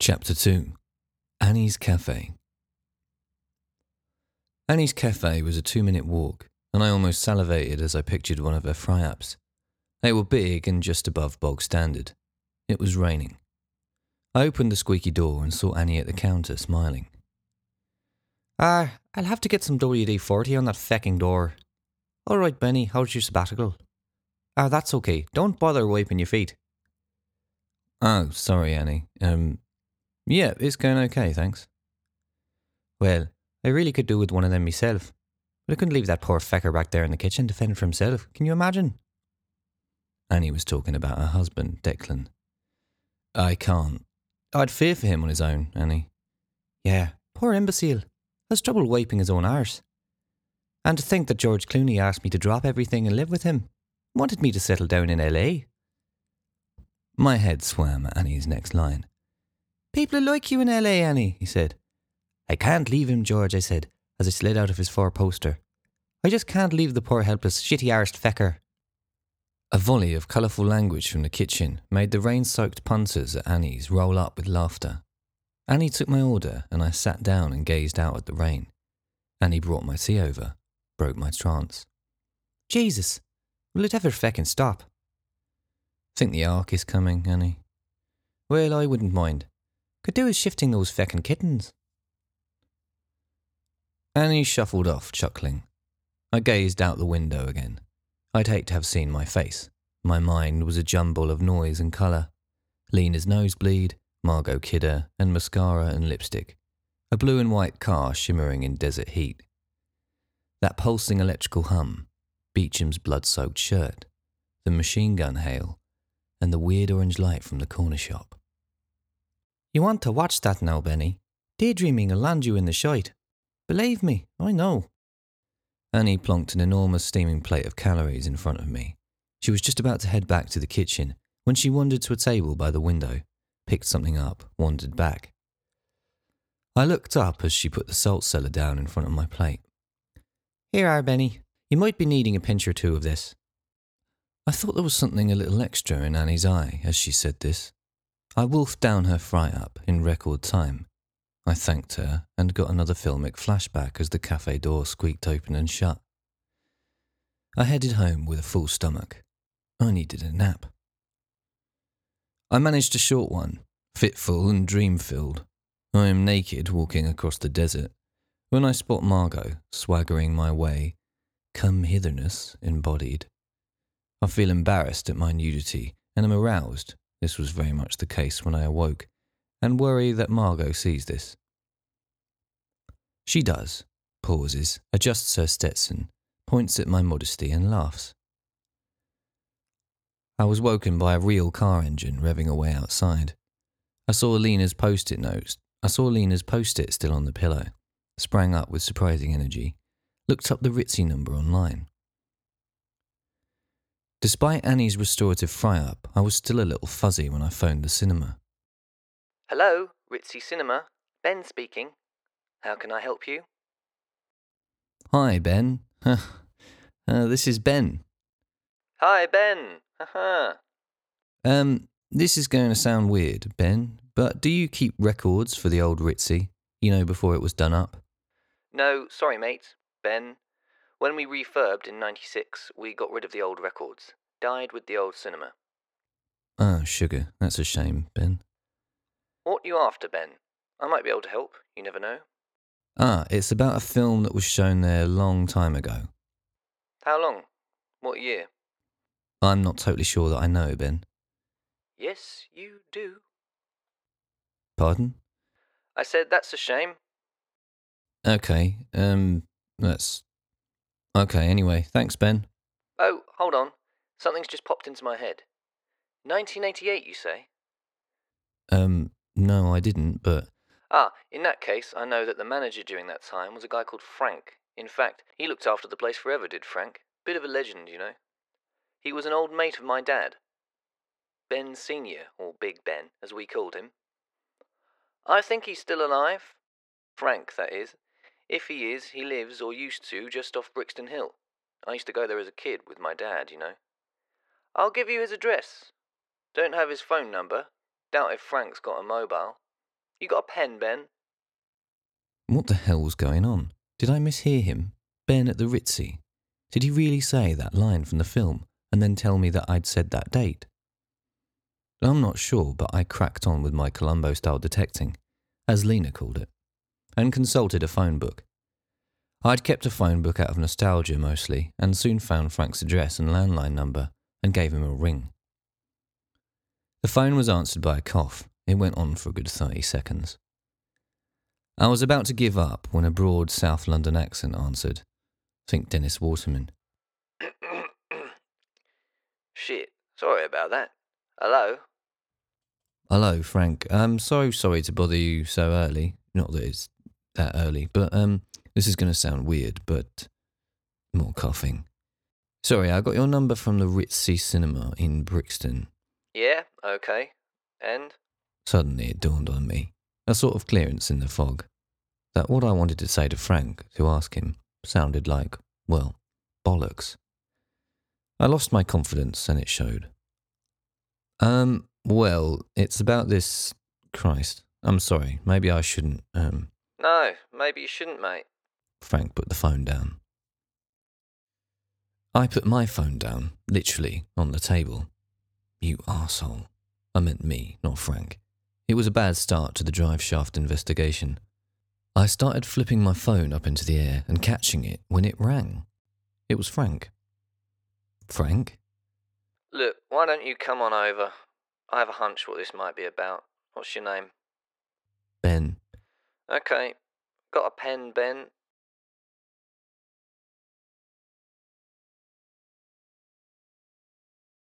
Chapter 2. Annie's Cafe. Annie's Cafe was a 2-minute walk, and I almost salivated as I pictured one of her fry-ups. They were big and just above bog standard. It was raining. I opened the squeaky door and saw Annie at the counter, smiling. I'll have to get some WD-40 on that fecking door. All right, Benny, how's your sabbatical? That's okay. Don't bother wiping your feet. Oh, sorry, Annie. Yeah, it's going okay, thanks. Well, I really could do with one of them myself, but I couldn't leave that poor fecker back there in the kitchen to fend for himself. Can you imagine? Annie was talking about her husband, Declan. I can't. I'd fear for him on his own, Annie. Yeah, poor imbecile. Has trouble wiping his own arse. And to think that George Clooney asked me to drop everything and live with him. Wanted me to settle down in LA. My head swam at Annie's next line. People like you in LA, Annie, he said. I can't leave him, George, I said, as I slid out of his four-poster. I just can't leave the poor helpless, shitty-arsed fecker. A volley of colourful language from the kitchen made the rain-soaked punters at Annie's roll up with laughter. Annie took my order and I sat down and gazed out at the rain. Annie brought my tea over, broke my trance. Jesus, will it ever feckin' stop? Think the ark is coming, Annie? Well, I wouldn't mind. Could do with shifting those feckin' kittens. Annie shuffled off, chuckling. I gazed out the window again. I'd hate to have seen my face. My mind was a jumble of noise and colour. Lena's nosebleed, Margot Kidder, and mascara and lipstick. A blue and white car shimmering in desert heat. That pulsing electrical hum, Beecham's blood-soaked shirt, the machine gun hail, and the weird orange light from the corner shop. You want to watch that now, Benny? Daydreaming will land you in the shite. Believe me, I know. Annie plonked an enormous steaming plate of calories in front of me. She was just about to head back to the kitchen when she wandered to a table by the window, picked something up, wandered back. I looked up as she put the salt cellar down in front of my plate. Here are, Benny. You might be needing a pinch or two of this. I thought there was something a little extra in Annie's eye as she said this. I wolfed down her fry-up in record time. I thanked her and got another filmic flashback as the cafe door squeaked open and shut. I headed home with a full stomach. I needed a nap. I managed a short one, fitful and dream-filled. I am naked walking across the desert when I spot Margot swaggering my way, come hitherness embodied. I feel embarrassed at my nudity and am aroused. This was very much the case when I awoke, and worry that Margot sees this. She does, pauses, adjusts her Stetson, points at my modesty and laughs. I was woken by a real car engine revving away outside. I saw Lena's post-it still on the pillow, sprang up with surprising energy, looked up the Ritzy number online. Despite Annie's restorative fry-up, I was still a little fuzzy when I phoned the cinema. Hello, Ritzy Cinema. Ben speaking. How can I help you? Hi, Ben. This is Ben. Hi, Ben. Haha. This is going to sound weird, Ben, but do you keep records for the old Ritzy? You know, before it was done up? No, sorry, mate. Ben. When we refurbed in '96, we got rid of the old records. Died with the old cinema. Oh, sugar. That's a shame, Ben. What you after, Ben? I might be able to help. You never know. It's about a film that was shown there a long time ago. How long? What year? I'm not totally sure that I know, Ben. Yes, you do. Pardon? I said that's a shame. Okay, that's... Okay, anyway, thanks, Ben. Oh, hold on. Something's just popped into my head. 1988, you say? No, I didn't, but... in that case, I know that the manager during that time was a guy called Frank. In fact, he looked after the place forever, did Frank. Bit of a legend, you know. He was an old mate of my dad. Ben Senior, or Big Ben, as we called him. I think he's still alive. Frank, that is. If he is, he lives, or used to, just off Brixton Hill. I used to go there as a kid with my dad, you know. I'll give you his address. Don't have his phone number. Doubt if Frank's got a mobile. You got a pen, Ben? What the hell was going on? Did I mishear him? Ben at the Ritzy? Did he really say that line from the film and then tell me that I'd said that date? I'm not sure, but I cracked on with my Columbo-style detecting, as Lena called it, and consulted a phone book. I'd kept a phone book out of nostalgia mostly, and soon found Frank's address and landline number and gave him a ring. The phone was answered by a cough. It went on for a good 30 seconds. I was about to give up when a broad South London accent answered. Think Dennis Waterman. Shit, sorry about that. Hello? Hello, Frank. I'm so sorry to bother you so early. Not that it's that early, but this is going to sound weird, but more coughing. Sorry, I got your number from the Ritzy Cinema in Brixton. Yeah, okay. And? Suddenly it dawned on me, a sort of clearance in the fog, that what I wanted to say to Frank, to ask him, sounded like, well, bollocks. I lost my confidence and it showed. Well, it's about this... Christ, I'm sorry, maybe I shouldn't, No, maybe you shouldn't, mate. Frank put the phone down. I put my phone down, literally, on the table. You arsehole. I meant me, not Frank. It was a bad start to the drive shaft investigation. I started flipping my phone up into the air and catching it when it rang. It was Frank. Frank? Look, why don't you come on over? I have a hunch what this might be about. What's your name? Ben. Okay. Got a pen, Ben?